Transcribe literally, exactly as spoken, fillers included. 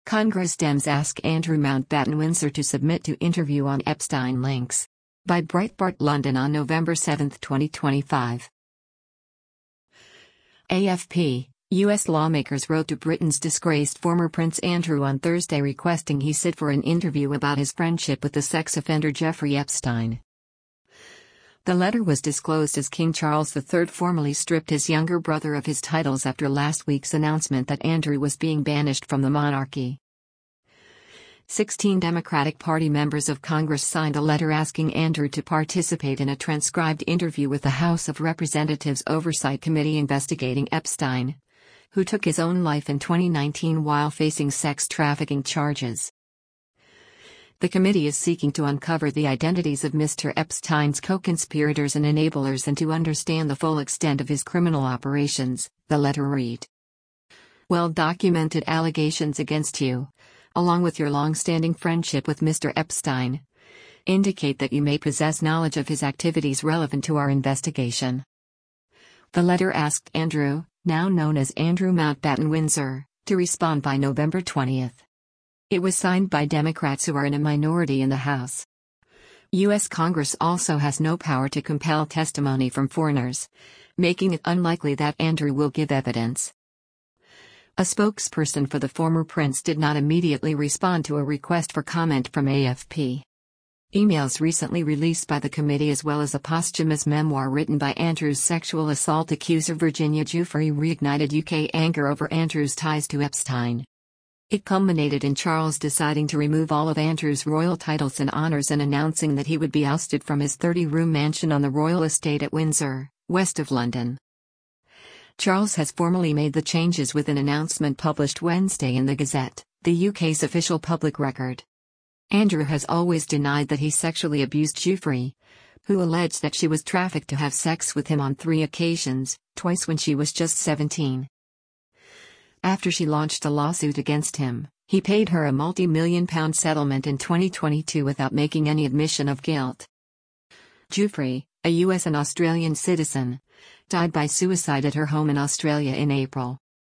Congress Dems ask Andrew Mountbatten Windsor to submit to interview on Epstein links. By Breitbart London on November seventh, twenty twenty-five. A F P, U S lawmakers wrote to Britain's disgraced former Prince Andrew on Thursday requesting he sit for an interview about his friendship with the sex offender Jeffrey Epstein. The letter was disclosed as King Charles the Third formally stripped his younger brother of his titles after last week's announcement that Andrew was being banished from the monarchy. Sixteen Democratic Party members of Congress signed a letter asking Andrew to participate in a transcribed interview with the House of Representatives Oversight Committee investigating Epstein, who took his own life in twenty nineteen while facing sex trafficking charges. The committee is seeking to uncover the identities of Mister Epstein's co-conspirators and enablers and to understand the full extent of his criminal operations, the letter read. Well-documented allegations against you, along with your long-standing friendship with Mister Epstein, indicate that you may possess knowledge of his activities relevant to our investigation. The letter asked Andrew, now known as Andrew Mountbatten Windsor, to respond by November twentieth. It was signed by Democrats who are in a minority in the House. U S Congress also has no power to compel testimony from foreigners, making it unlikely that Andrew will give evidence. A spokesperson for the former prince did not immediately respond to a request for comment from A F P. Emails recently released by the committee as well as a posthumous memoir written by Andrew's sexual assault accuser Virginia Giuffre reignited U K anger over Andrew's ties to Epstein. It culminated in Charles deciding to remove all of Andrew's royal titles and honours and announcing that he would be ousted from his thirty-room mansion on the royal estate at Windsor, west of London. Charles has formally made the changes with an announcement published Wednesday in the Gazette, the U K's official public record. Andrew has always denied that he sexually abused Giuffre, who alleged that she was trafficked to have sex with him on three occasions, twice when she was just seventeen. After she launched a lawsuit against him, he paid her a multi-million pound settlement in twenty twenty-two without making any admission of guilt. Giuffre, a U S and Australian citizen, died by suicide at her home in Australia in April.